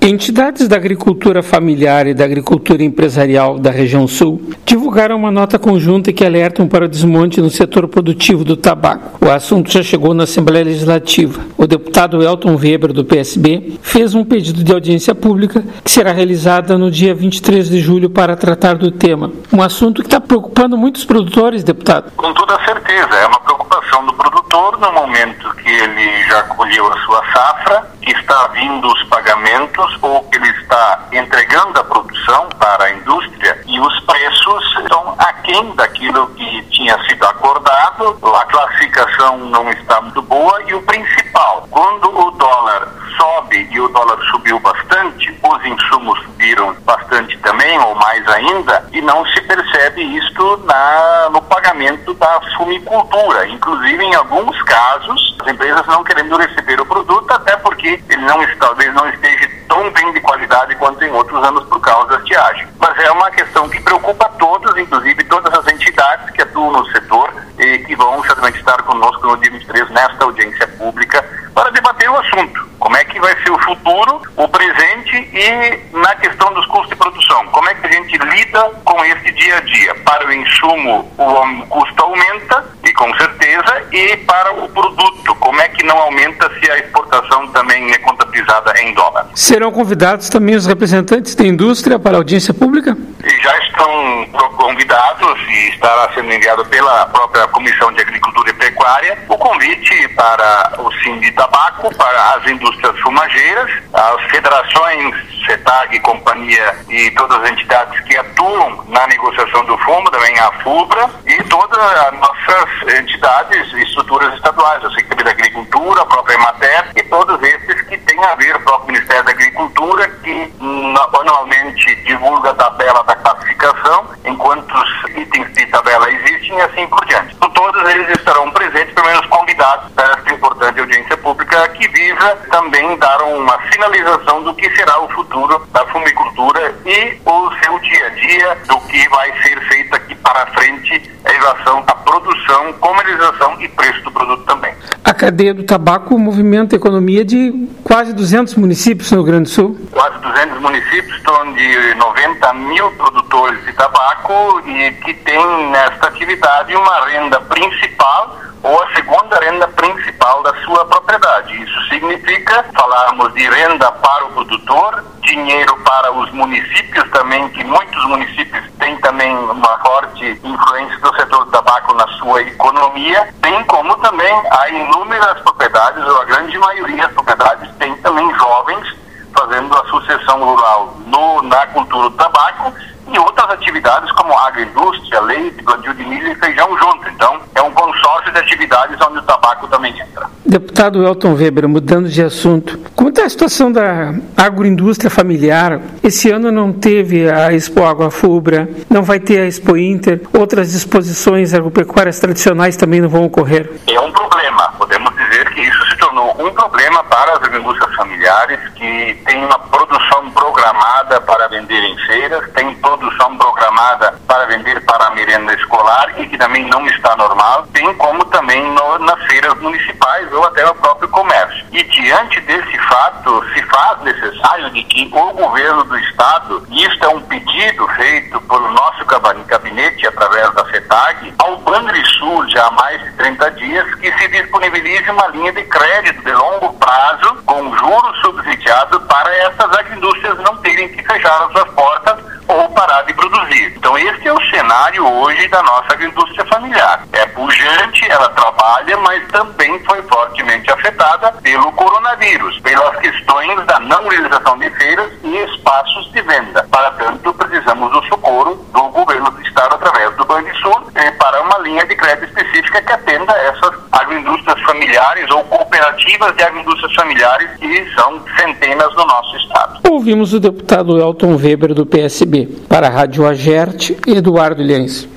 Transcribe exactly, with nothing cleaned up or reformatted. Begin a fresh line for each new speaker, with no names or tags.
Entidades da agricultura familiar e da agricultura empresarial da região sul divulgaram uma nota conjunta que alertam para o desmonte no setor produtivo do tabaco. O assunto já chegou na Assembleia Legislativa. O deputado Elton Weber, do P S B, fez um pedido de audiência pública que será realizada no dia vinte e três de julho para tratar do tema. Um assunto que está preocupando muitos produtores, deputado.
Com toda certeza, é uma preocupação do produtor no momento que ele já colheu a sua safra, que está vindo os pagamentos ou que ele está entregando a produção para a indústria e os preços estão aquém daquilo que tinha sido acordado, a classificação não está muito boa e o principal, quando o dólar sobe e o dólar subiu bastante, os insumos subiram bastante também, ou mais ainda, e não se percebe isto na, no pagamento da fumicultura. Inclusive, em alguns casos, as empresas não querendo receber o produto, até porque ele não, talvez não esteja tão bem de qualidade quanto em outros anos por causa da estiagem. Mas é uma questão que preocupa todos, inclusive todas as entidades que atuam no setor e que vão certamente estar conosco no dia vinte e três nesta audiência pública para debater o assunto. Como é que vai ser o futuro, o presente e na questão dos custos de produção. Como é que a gente lida com este dia a dia? Para o insumo, o custo aumenta, e com certeza, e para o produto, como é que não aumenta se a exportação também é contabilizada em dólar?
Serão convidados também os representantes da indústria para a audiência pública?
E já estão convidados e estará sendo enviado pela própria Comissão de Agricultura e Pecuária o convite para o Sim de Tabaco, para as indústrias fumageiras, as federações, CETAG, companhia e todas as entidades que atuam na negociação do fumo, também a FUBRA e todas as nossas entidades e estruturas estaduais, a Secretaria da Agricultura, a própria Emater e todos esses que têm a ver, o próprio Ministério da Agricultura, que anualmente divulga a tabela da classificação, enquanto os itens de tabela existem e assim por diante. Então, todos eles estarão presentes, pelo menos convidados para esta importante audiência pública que visa também dar uma sinalização do que será o futuro da fumicultura e o seu dia a dia, do que vai ser feito aqui para frente em relação à produção, comercialização e preço do produto também.
A cadeia do tabaco movimenta a economia de quase duzentos municípios no Rio Grande do Sul.
Quase duzentos municípios, estão de noventa mil produtores de tabaco e que tem nesta atividade uma renda principal ou a segunda renda principal da sua propriedade. Isso significa falarmos de renda para o produtor, dinheiro para os municípios também, que muitos municípios têm também uma forte influência do setor do tabaco na sua economia, bem como também há inúmeras propriedades, ou a grande maioria das propriedades tem também jovens fazendo a sucessão rural no, na cultura do tabaco e outras atividades como agroindústria, leite, plantio de milho e feijão junto. Então, é um consórcio de atividades onde o tabaco também entra.
Deputado Elton Weber, mudando de assunto, como está a situação da agroindústria familiar? Esse ano não teve a Expo Agua Fubra, não vai ter a Expo Inter, outras exposições agropecuárias tradicionais também não vão ocorrer.
É um problema, podemos dizer que isso se tornou um problema para as agroindústrias familiares que têm uma produção programada para vender em feiras, tem produção programada para vender para a merenda escolar e que também não está normal, bem como também no, nas feiras municipais ou até no próprio comércio. E diante desse fato, se faz necessário de que o governo do estado, e isto é um pedido feito pelo nosso gabinete através da CETAG, ao Banrisul já há mais de trinta dias, que se disponibilize uma linha de crédito de longo prazo com juros subsidiados para essas agroindústrias não terem que fechar as suas portas ou parar de produzir. Então este é o cenário hoje da nossa agroindústria familiar. É pujante, ela trabalha, mas também foi fortemente afetada pelo coronavírus, pelas questões da não realização de feiras e espaços de venda. Para tanto, precisamos do socorro do governo do estado através do Banrisul eh, para uma linha de crédito específica que atenda essas agroindústrias familiares ou cooperativas de agroindústrias familiares que são centenas no nosso estado.
Ouvimos o deputado Elton Weber do P S B. Para a Rádio Agerte, Eduardo Ilhães.